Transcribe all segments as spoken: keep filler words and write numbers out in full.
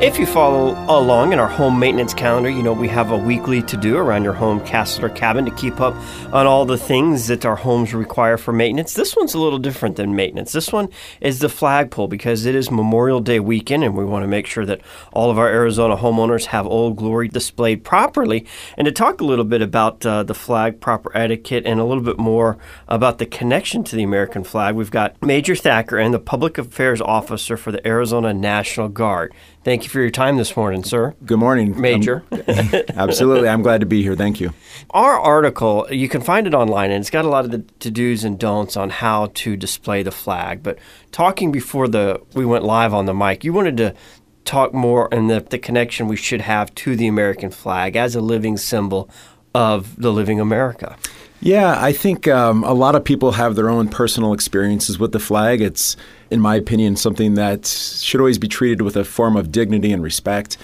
If you follow along in our home maintenance calendar, you know we have a weekly to-do around your home, castle, or cabin to keep up on all the things that our homes require for maintenance. This one's a little different than maintenance. This one is the flagpole because it is Memorial Day weekend, and we want to make sure that all of our Arizona homeowners have Old Glory displayed properly. And to talk a little bit about uh, the flag, proper etiquette, and a little bit more about the connection to the American flag, we've got Major Thacker and the Public Affairs Officer for the Arizona National Guard. Thank you for your time this morning, sir. Good morning, Major. Um, absolutely. I'm glad to be here. Thank you. Our article, you can find it online, and it's got a lot of the to-dos and don'ts on how to display the flag. But talking before the we went live on the mic, you wanted to talk more in the, the connection we should have to the American flag as a living symbol of the living America. Yeah, I think um, a lot of people have their own personal experiences with the flag. It's, in my opinion, something that should always be treated with a form of dignity and respect.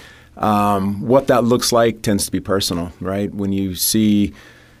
Um, what that looks like tends to be personal, right? When you see,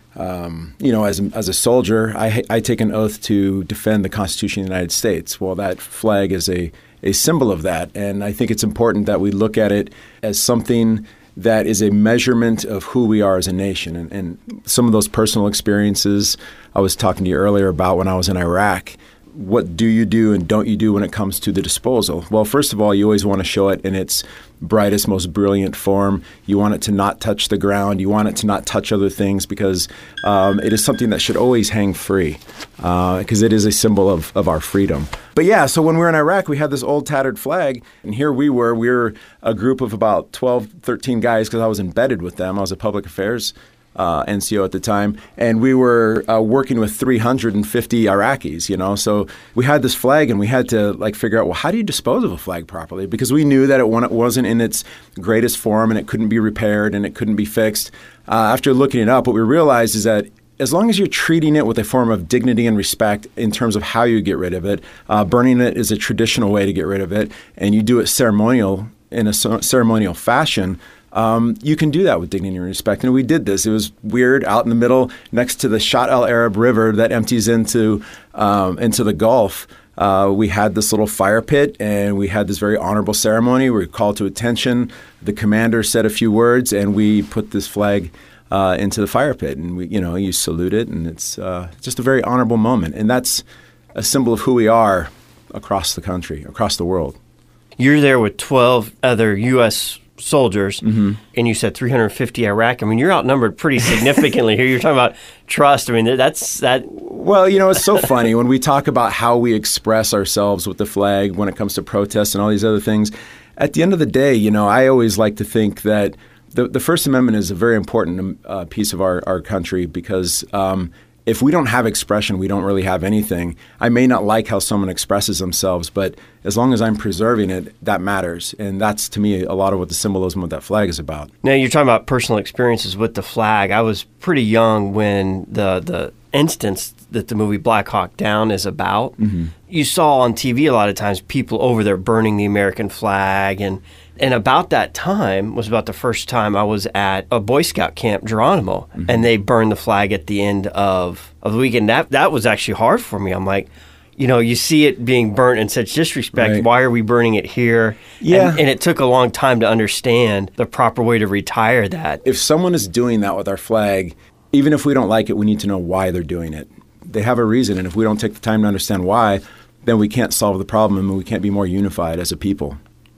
um, you know, as, as a soldier, I, I take an oath to defend the Constitution of the United States. Well, that flag is a, a symbol of that, and I think it's important that we look at it as something that is a measurement of who we are as a nation. And, and some of those personal experiences I was talking to you earlier about when I was in Iraq. What do you do and don't you do when it comes to the disposal? Well, first of all, you always want to show it in its brightest, most brilliant form. You want it to not touch the ground. You want it to not touch other things because um, it is something that should always hang free because uh, it is a symbol of, of our freedom. But yeah, so when we were in Iraq, we had this old tattered flag, and here we were. We were a group of about twelve, thirteen guys because I was embedded with them. I was a public affairs Uh, N C O at the time, and we were uh, working with three hundred fifty Iraqis, you know, so we had this flag and we had to like figure out, well, how do you dispose of a flag properly? Because we knew that it wasn't in its greatest form and it couldn't be repaired and it couldn't be fixed. Uh, after looking it up, what we realized is that as long as you're treating it with a form of dignity and respect in terms of how you get rid of it, uh, burning it is a traditional way to get rid of it, and you do it ceremonial in a ceremonial fashion, Um, you can do that with dignity and respect. And we did this. It was weird out in the middle next to the Shatt el Arab River that empties into um, into the Gulf. Uh, we had this little fire pit, and we had this very honorable ceremony. We were called to attention. The commander said a few words, and we put this flag uh, into the fire pit. And, we, you know, you salute it, and it's uh, just a very honorable moment. And that's a symbol of who we are across the country, across the world. You're there with twelve other U S soldiers, mm-hmm. and you said three hundred fifty Iraq. I mean, you're outnumbered pretty significantly here. You're talking about trust. I mean, that's that. Well, you know, it's so funny when we talk about how we express ourselves with the flag when it comes to protests and all these other things. At the end of the day, you know, I always like to think that the, the First Amendment is a very important uh, piece of our, our country because um, if we don't have expression, we don't really have anything. I may not like how someone expresses themselves, but as long as I'm preserving it, that matters. And that's, to me, a lot of what the symbolism of that flag is about. Now, you're talking about personal experiences with the flag. I was pretty young when the, the instance that the movie Black Hawk Down is about. Mm-hmm. You saw on T V a lot of times people over there burning the American flag, and And about that time was about the first time I was at a Boy Scout camp, Geronimo, mm-hmm. and they burned the flag at the end of, of the weekend. That that was actually hard for me. I'm like, you know, you see it being burnt in such disrespect. Right. Why are we burning it here? Yeah. And, and it took a long time to understand the proper way to retire that. If someone is doing that with our flag, even if we don't like it, we need to know why they're doing it. They have a reason, and if we don't take the time to understand why, then we can't solve the problem and we can't be more unified as a people.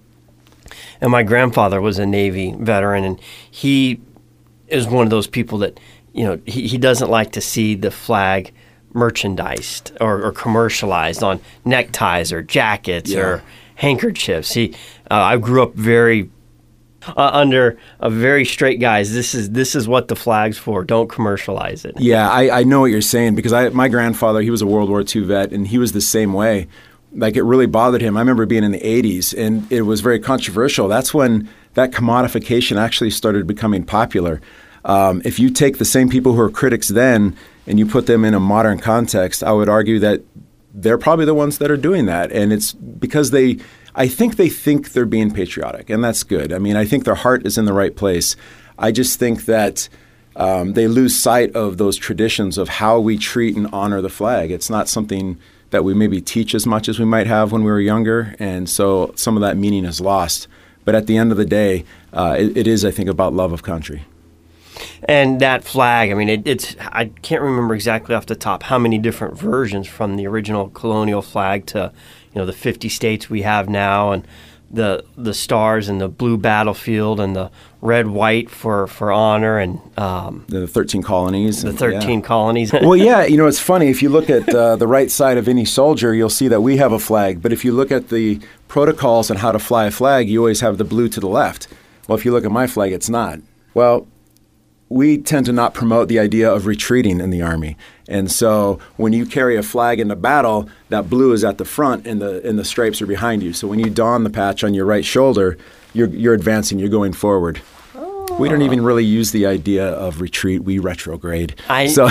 And my grandfather was a Navy veteran, and he is one of those people that, you know, he, he doesn't like to see the flag merchandised or, or commercialized on neckties or jackets yeah. or handkerchiefs. He, uh, I grew up very uh, under a very straight guys. This is this is what the flag's for. Don't commercialize it. Yeah, I, I know what you're saying because I, my grandfather, he was a World War Two vet, and he was the same way. Like, it really bothered him. I remember being in the eighties, and it was very controversial. That's when that commodification actually started becoming popular. Um, if you take the same people who are critics then and you put them in a modern context, I would argue that they're probably the ones that are doing that. And it's because they – I think they think they're being patriotic, and that's good. I mean, I think their heart is in the right place. I just think that um, they lose sight of those traditions of how we treat and honor the flag. It's not something – that we maybe teach as much as we might have when we were younger, and so some of that meaning is lost. But at the end of the day, uh, it, it is, I think, about love of country. And that flag, I mean, it, it's, I can't remember exactly off the top how many different versions from the original colonial flag to, you know, the fifty states we have now, and the the stars and the blue battlefield and the red, white for, for honor, and um, the thirteen colonies. The thirteen yeah. colonies. Well, yeah, you know, it's funny. If you look at uh, the right side of any soldier, you'll see that we have a flag. But if you look at the protocols on how to fly a flag, you always have the blue to the left. Well, if you look at my flag, it's not. Well, we tend to not promote the idea of retreating in the Army. And so when you carry a flag into battle, that blue is at the front and the and the stripes are behind you. So when you don the patch on your right shoulder, you're you're advancing, you're going forward. Oh. We don't even really use the idea of retreat. We retrograde. I, so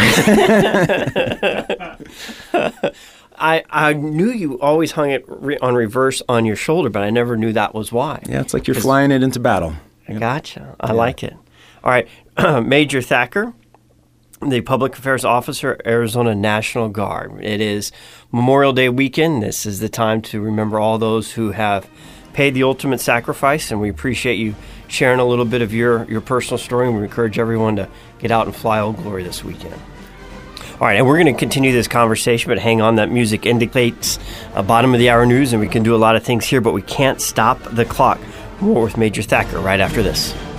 I I knew you always hung it re- on reverse on your shoulder, but I never knew that was why. Yeah, it's like you're flying it into battle. I gotcha. I yeah. like it. All right, Major Thacker, the Public Affairs Officer, Arizona National Guard. It is Memorial Day weekend. This is the time to remember all those who have paid the ultimate sacrifice, and we appreciate you sharing a little bit of your, your personal story, and we encourage everyone to get out and fly Old Glory this weekend. All right, and we're going to continue this conversation, but hang on, that music indicates a bottom of the hour news, and we can do a lot of things here, but we can't stop the clock. More with Major Thacker right after this.